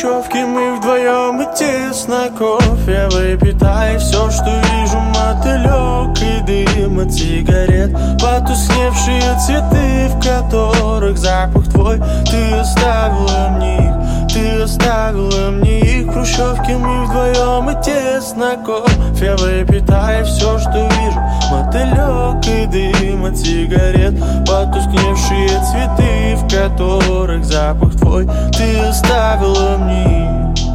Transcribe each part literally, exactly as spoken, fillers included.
хрущевке мы вдвоем и тесно. Кофе выпитай, все, что вижу, мотылек и дым от сигарет. Потускневшие цветы, в которых запах твой. Ты оставила мне их, ты оставила мне их. В хрущевке мы вдвоем и тесно. Кофе выпитай, все, что вижу, мотылек и дым от сигарет. Потускневшие цветы, в которых запах твой. Ты оставила мне.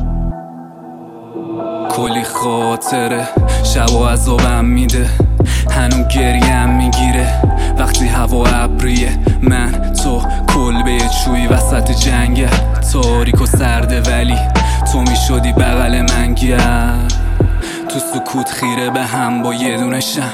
کلی خاطره شب و عذابم میده، هنو گریم میگیره وقتی هوا ابریه. من تو کلبه چوی وسط جنگه، تاریک و سرده ولی تو میشدی بغل من گرد. تو سکوت خیره به هم با یه دونه شم،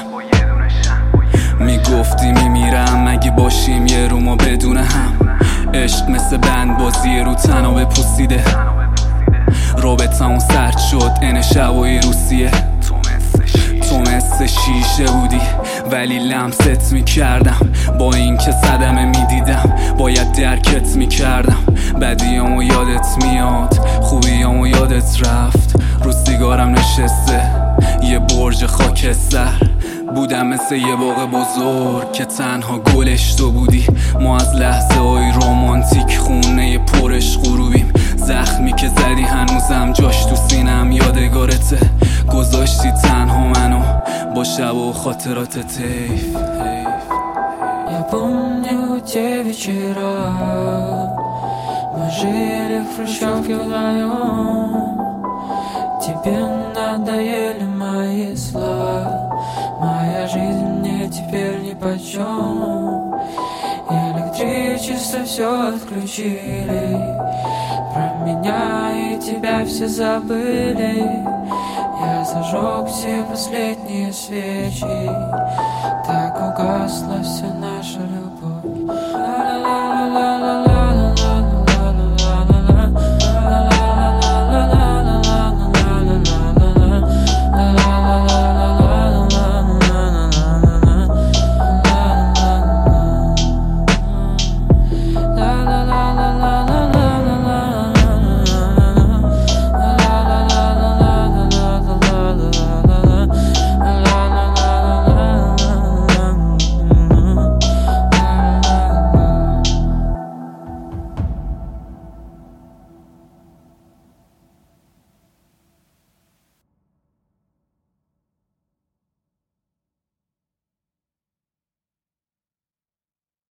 میگفتی میمیرم اگه باشیم یه رو ما بدون هم. عشق مثل بند بازی رو تنها بپوسیده، رابطمون سرد شد این شبای روسیه. تو مثل شیشه بودی ولی لمست میکردم، با این که صدمه میدیدم باید درکت میکردم. بدیامو یادت میاد، خوبیامو یادت رفت. رو سیگارم نشسته یه برج خاکستر، بودم مثل یه باغ بزرگ که تنها گلش تو بودی. ما از لحظه های رومانتیک خونه پرش غروبیم. زخمی که زدی هنوزم جاش تو سینم یادگارته. گذاشتی تنها منو با شب و خاطرات تیف. Я помню те вечера, мы жили в хрущевке вдвоем. Тебе надоели мои слова, моя жизнь мне теперь нипочем. Электричество все отключили, про меня и тебя все забыли. Я зажег все последние свечи, так угасло все на